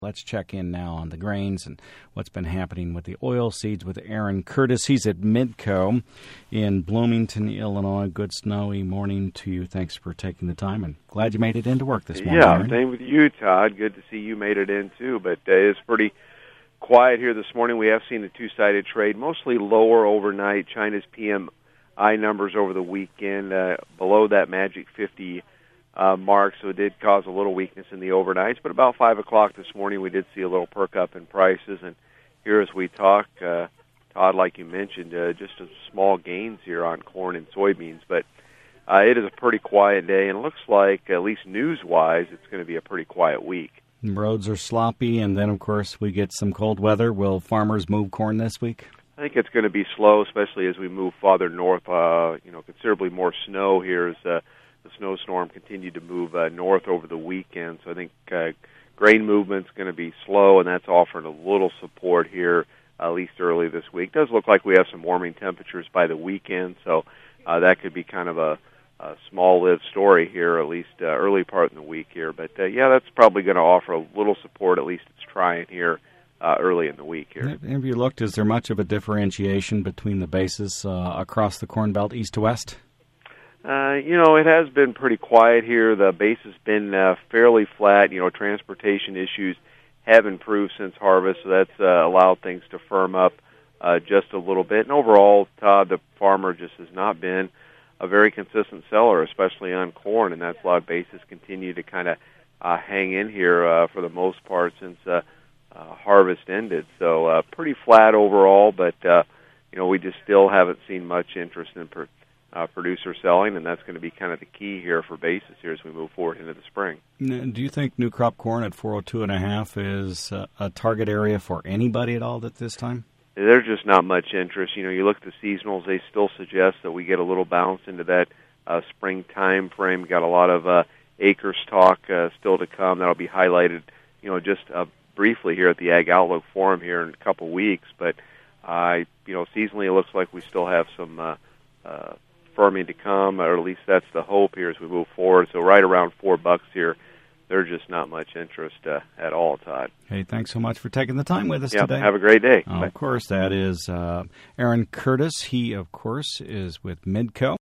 Let's check in now on the grains and what's been happening with the oil seeds with Aaron Curtis. He's at Midco in Bloomington, Illinois. Good snowy morning to you. Thanks for taking the time, and glad you made it into work this morning, Yeah, Aaron. same with you, Todd. Good to see you made it in, too. But it's pretty quiet here this morning. We have seen a two-sided trade, mostly lower overnight. China's PMI numbers over the weekend below that magic 50 mark, so it did cause a little weakness in the overnights. But about 5 o'clock this morning, we did see a little perk up in prices. And here as we talk, Todd, like you mentioned, just a small gains here on corn and soybeans. But it is a pretty quiet day, and it looks like, at least news-wise, it's going to be a pretty quiet week. Roads are sloppy, and then, of course, we get some cold weather. Will farmers move corn this week? I think it's going to be slow, especially as we move farther north. Considerably more snow here as the snowstorm continued to move north over the weekend. So I think grain movement's going to be slow, and that's offering a little support here, at least early this week. It does look like we have some warming temperatures by the weekend, so that could be kind of a small-lived story here, at least early part in the week here. But, that's probably going to offer a little support, at least it's trying here early in the week here. Have you looked, is there much of a differentiation between the bases across the Corn Belt, east to west? It has been pretty quiet here. The base has been fairly flat. Transportation issues have improved since harvest, so that's allowed things to firm up just a little bit. And overall, Todd, the farmer just has not been a very consistent seller, especially on corn, and that's allowed bases continue to kind of hang in here for the most part since harvest ended. So pretty flat overall, but we just still haven't seen much interest in producer selling, and that's going to be kind of the key here for basis here as we move forward into the spring. Do you think new crop corn at 402.5 is a target area for anybody at all at this time? There's just not much interest. You look at the seasonals, they still suggest that we get a little bounce into that spring time frame. Got a lot of acres talk still to come. That'll be highlighted, just briefly here at the Ag Outlook Forum here in a couple weeks. But, seasonally it looks like we still have some firming to come, or at least that's the hope here as we move forward. So right around $4 here, there's just not much interest at all, Todd. Hey, thanks so much for taking the time with us today. Have a great day. Of course, that is Aaron Curtis. He, of course, is with Midco.